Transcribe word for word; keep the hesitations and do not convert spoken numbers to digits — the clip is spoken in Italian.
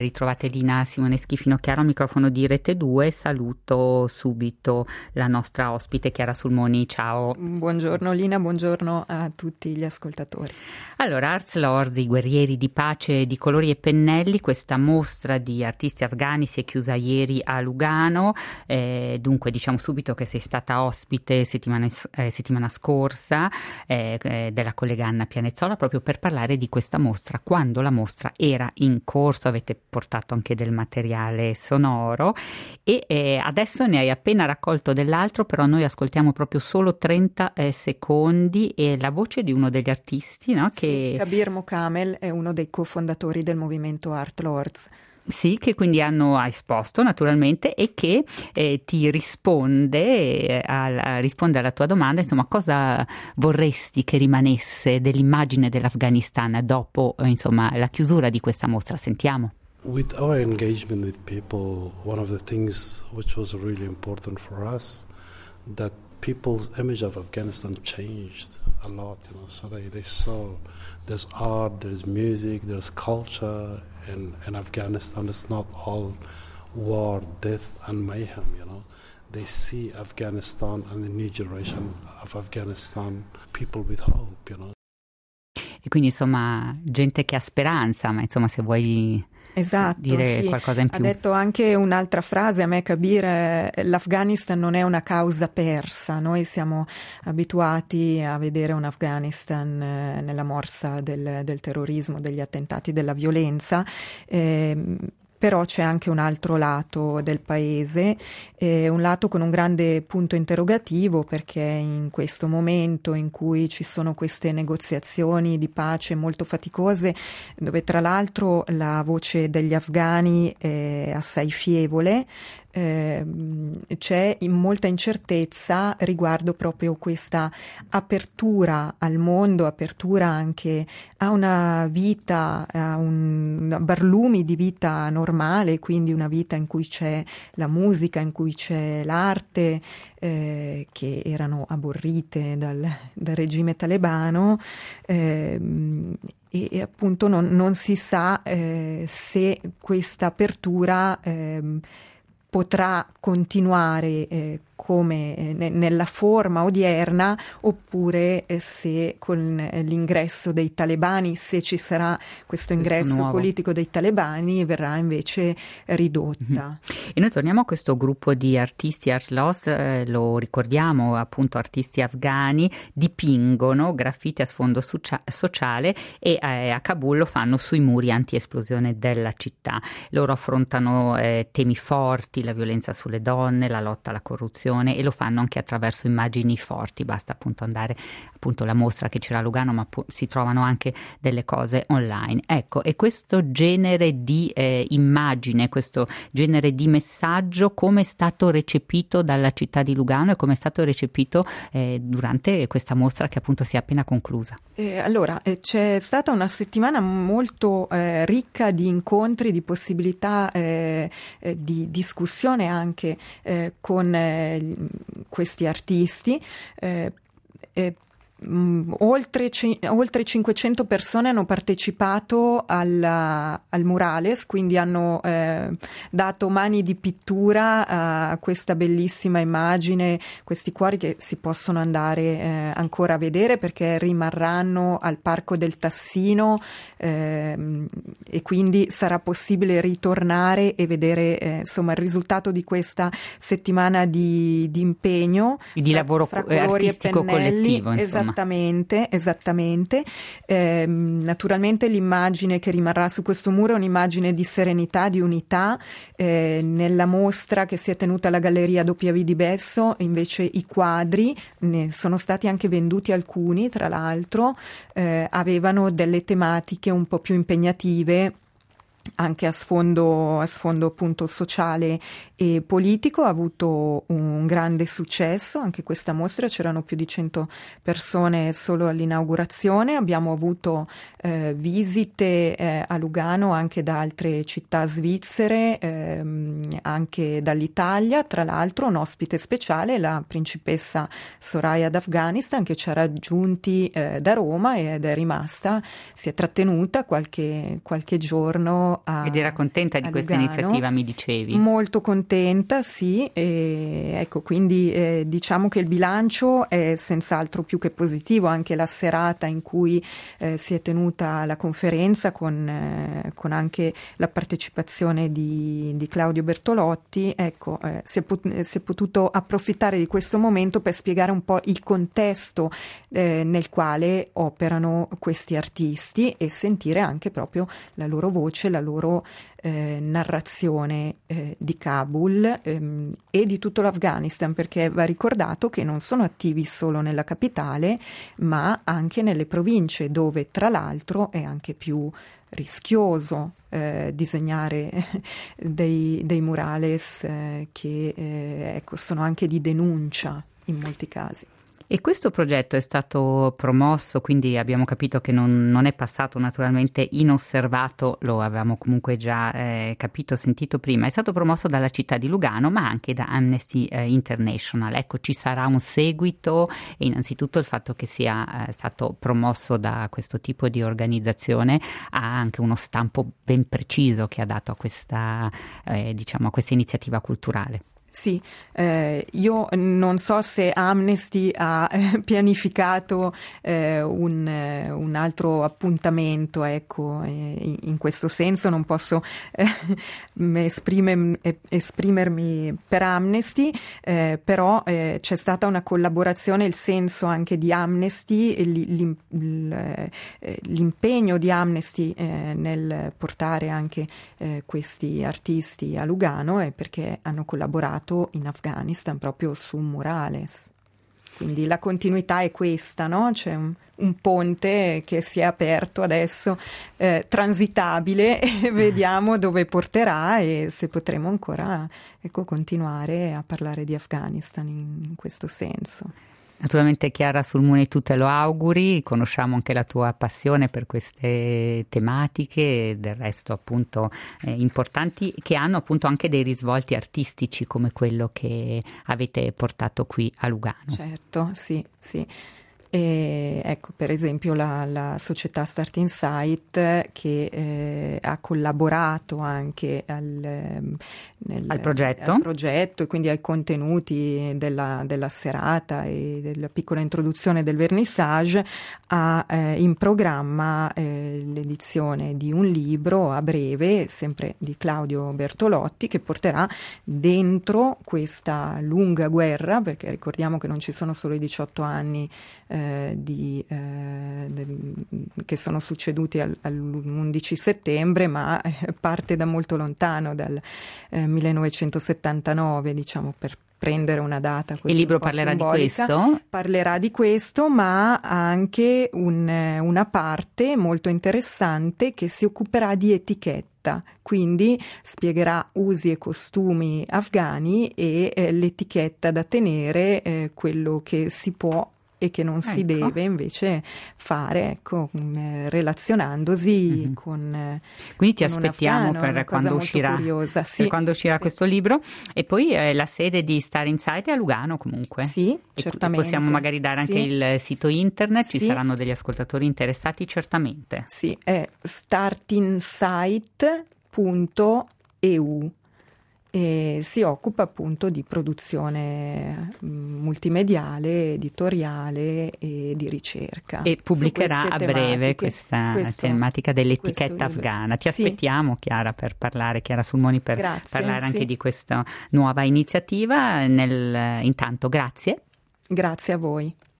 Ritrovate Lina Simoneschi Finocchiaro al microfono di Rete due. Saluto subito la nostra ospite Chiara Sulmoni. Ciao. Buongiorno Lina, buongiorno a tutti gli ascoltatori. Allora, Arts Lords, i guerrieri di pace di colori e pennelli, questa mostra di artisti afghani si è chiusa ieri a Lugano. Eh, dunque diciamo subito che sei stata ospite settimana, eh, settimana scorsa eh, eh, della collega Anna Pianezzola proprio per parlare di questa mostra. Quando la mostra era in corso avete portato anche del materiale sonoro e eh, adesso ne hai appena raccolto dell'altro, però noi ascoltiamo proprio solo trenta eh, secondi e la voce di uno degli artisti, no? Che... Sì, Kabir Mokamel è uno dei cofondatori del movimento Art Lords. Sì, che quindi hanno ha esposto naturalmente e che eh, ti risponde, eh, al, risponde alla tua domanda, insomma, cosa vorresti che rimanesse dell'immagine dell'Afghanistan dopo eh, insomma la chiusura di questa mostra. Sentiamo. With our engagement with people, one of the things which was really important for us, that people's image of Afghanistan changed a lot, you know, so they, they saw there's art, there's music, there's culture, and in Afghanistan it's not all war, death and mayhem, you know. They see Afghanistan and the new generation of Afghanistan, people with hope, you know. E quindi insomma gente che ha speranza, ma insomma se vuoi... Esatto, dire sì. qualcosa in più. Ha detto anche un'altra frase, a me capire, l'Afghanistan non è una causa persa, noi siamo abituati a vedere un Afghanistan eh, nella morsa del, del terrorismo, degli attentati, della violenza, eh, però c'è anche un altro lato del paese, eh, un lato con un grande punto interrogativo, perché in questo momento in cui ci sono queste negoziazioni di pace molto faticose, dove tra l'altro la voce degli afghani è assai fievole, Eh, c'è in molta incertezza riguardo proprio questa apertura al mondo, apertura anche a una vita, a un barlumi di vita normale, quindi una vita in cui c'è la musica, in cui c'è l'arte, eh, che erano aborrite dal, dal regime talebano, eh, e, e appunto non, non si sa eh, se questa apertura eh, potrà continuare eh, come eh, ne, nella forma odierna, oppure eh, se con eh, l'ingresso dei talebani, se ci sarà questo ingresso questo politico dei talebani, verrà invece ridotta. Mm-hmm. E noi torniamo a questo gruppo di artisti Art Lost, eh, lo ricordiamo appunto, artisti afghani dipingono graffiti a sfondo socia- sociale e eh, a Kabul lo fanno sui muri anti-esplosione della città. Loro affrontano eh, temi forti, la violenza sulle donne, la lotta alla corruzione, e lo fanno anche attraverso immagini forti. Basta appunto andare appunto alla mostra che c'era a Lugano, ma pu- si trovano anche delle cose online. Ecco, e questo genere di eh, immagine, questo genere di messaggio, come è stato recepito dalla città di Lugano e come è stato recepito eh, durante questa mostra che appunto si è appena conclusa? Eh, allora, eh, c'è stata una settimana molto eh, ricca di incontri, di possibilità eh, eh, di discussione anche eh, con eh, questi artisti. Eh, eh, mh, oltre, c- oltre cinquecento persone hanno partecipato alla, al murales, quindi hanno eh, dato mani di pittura a questa bellissima immagine, questi cuori che si possono andare eh, ancora a vedere, perché rimarranno al Parco del Tassino, eh, e quindi sarà possibile ritornare e vedere eh, insomma il risultato di questa settimana di, di impegno di fra, lavoro fra artistico collettivo, insomma. Esattamente, esattamente. Eh, naturalmente l'immagine che rimarrà su questo muro è un'immagine di serenità, di unità. Eh, nella mostra che si è tenuta alla Galleria W V di Besso, invece i quadri, ne sono stati anche venduti alcuni, tra l'altro, eh, avevano delle tematiche un po' più impegnative, anche a sfondo, a sfondo appunto sociale e politico. Ha avuto un grande successo anche questa mostra, c'erano più di cento persone solo all'inaugurazione. Abbiamo avuto eh, visite eh, a Lugano anche da altre città svizzere, ehm, anche dall'Italia, tra l'altro un ospite speciale, la principessa Soraya d'Afghanistan, che ci ha raggiunti eh, da Roma ed è rimasta, si è trattenuta qualche, qualche giorno io a Ed era contenta di questa Lugano. iniziativa, mi dicevi? Molto contenta, sì, e ecco, quindi eh, diciamo che il bilancio è senz'altro più che positivo. Anche la serata in cui eh, si è tenuta la conferenza con, eh, con anche la partecipazione di, di Claudio Bertolotti, ecco, eh, si, è pot- si è potuto approfittare di questo momento per spiegare un po' il contesto eh, nel quale operano questi artisti e sentire anche proprio la loro voce, la loro eh, narrazione eh, di Kabul ehm, e di tutto l'Afghanistan, perché va ricordato che non sono attivi solo nella capitale, ma anche nelle province, dove tra l'altro è anche più rischioso eh, disegnare dei, dei murales eh, che eh, ecco, sono anche di denuncia in molti casi. E questo progetto è stato promosso, quindi abbiamo capito che non, non è passato naturalmente inosservato, lo avevamo comunque già eh, capito, sentito prima, è stato promosso dalla città di Lugano ma anche da Amnesty eh, International. Ecco, ci sarà un seguito e innanzitutto il fatto che sia eh, stato promosso da questo tipo di organizzazione ha anche uno stampo ben preciso che ha dato a questa, eh, diciamo, a questa iniziativa culturale. Sì, eh, io non so se Amnesty ha eh, pianificato eh, un, eh, un altro appuntamento, ecco, eh, in questo senso non posso eh, esprimermi, esprimermi per Amnesty, eh, però eh, c'è stata una collaborazione, il senso anche di Amnesty, l'im, l'impegno di Amnesty eh, nel portare anche eh, questi artisti a Lugano è perché hanno collaborato in Afghanistan proprio su murales. Quindi la continuità è questa, no? C'è un, un ponte che si è aperto adesso, eh, transitabile, e vediamo dove porterà e se potremo ancora, ecco, continuare a parlare di Afghanistan in, in questo senso. Naturalmente Chiara Sulmuni, tu te lo auguri, conosciamo anche la tua passione per queste tematiche, del resto appunto eh, importanti, che hanno appunto anche dei risvolti artistici come quello che avete portato qui a Lugano. Certo, sì, sì. E ecco, per esempio la, la società Start Insight che eh, ha collaborato anche al, nel, al, progetto. al progetto e quindi ai contenuti della, della serata e della piccola introduzione del vernissage, ha eh, in programma eh, l'edizione di un libro a breve, sempre di Claudio Bertolotti, che porterà dentro questa lunga guerra, perché ricordiamo che non ci sono solo i diciotto anni Eh, di, eh, del, che sono succeduti al, all'undici settembre, ma eh, parte da molto lontano, dal eh, millenovecentosettantanove, diciamo, per prendere una data così. Il libro un po' parlerà simbolica. di questo? Parlerà di questo, ma anche un, una parte molto interessante che si occuperà di etichetta. Quindi spiegherà usi e costumi afghani e eh, l'etichetta da tenere, eh, quello che si può e che non si ecco. deve invece fare, ecco, relazionandosi mm-hmm. con eh, quindi ti con aspettiamo afghano, per quando uscirà, sì, per quando uscirà sì. questo libro. E poi eh, la sede di Star Insight è a Lugano comunque. Sì, e certamente. Possiamo magari dare sì. anche il sito internet, ci sì. saranno degli ascoltatori interessati certamente. Sì, è startinsight punto e u. E si occupa appunto di produzione multimediale, editoriale e di ricerca. E pubblicherà a breve questa questo, tematica dell'etichetta afghana. Ti sì. aspettiamo, Chiara, per parlare, Chiara Sulmoni, per grazie, parlare sì. anche di questa nuova iniziativa. Nel, intanto, grazie. Grazie a voi.